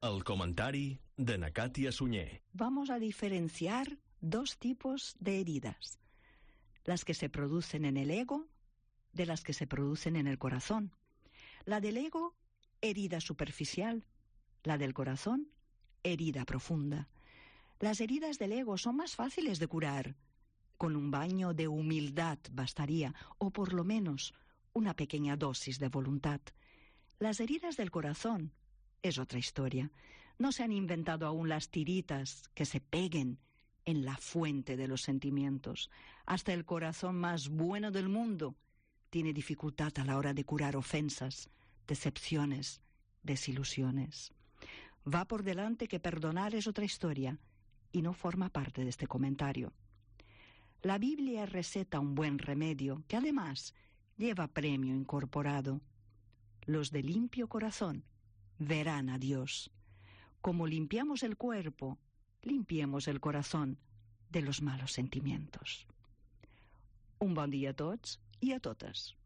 El comentari de na Càtia Sunyer. Vamos a diferenciar dos tipos de heridas. Las que se producen en el ego de las que se producen en el corazón. La del ego, herida superficial. La del corazón, herida profunda. Las heridas del ego son más fáciles de curar. Con un baño de humildad bastaría, o por lo menos una pequeña dosis de voluntad. Las heridas del corazón es otra historia. No se han inventado aún las tiritas que se peguen en la fuente de los sentimientos. Hasta el corazón más bueno del mundo tiene dificultad a la hora de curar ofensas, decepciones, desilusiones. Va por delante que perdonar es otra historia y no forma parte de este comentario. La Biblia receta un buen remedio que además lleva premio incorporado. Los de limpio corazón verán a Dios. Como limpiamos el cuerpo, limpiemos el corazón de los malos sentimientos. Un bon dia a tots i a totes.